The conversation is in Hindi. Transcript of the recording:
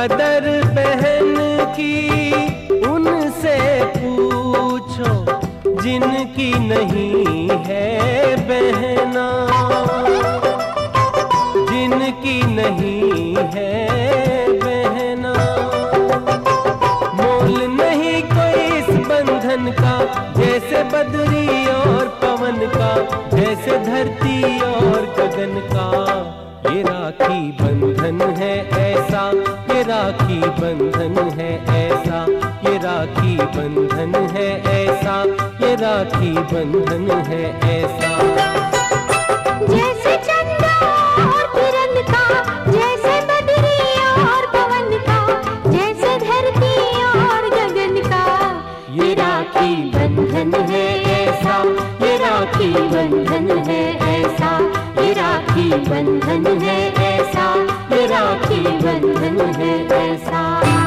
कदर बहन की उनसे पूछो जिनकी नहीं है बहना, जिनकी नहीं है बहना। मोल नहीं कोई इस बंधन का, जैसे बदरी और पवन का, जैसे धरती और गगन का। ये राखी बंधन है ऐसा, ये राखी बंधन है ऐसा, ये राखी बंधन है ऐसा, ये राखी बंधन है ऐसा। जैसे चंद्र और किरण का, जैसे बदरी और पवन का, जैसे धरती और गगन का। ये राखी बंधन है ऐसा, ये राखी बंधन है ऐसा, ये राखी बंधन है ऐसा, ये राखी बंधन है ऐसा।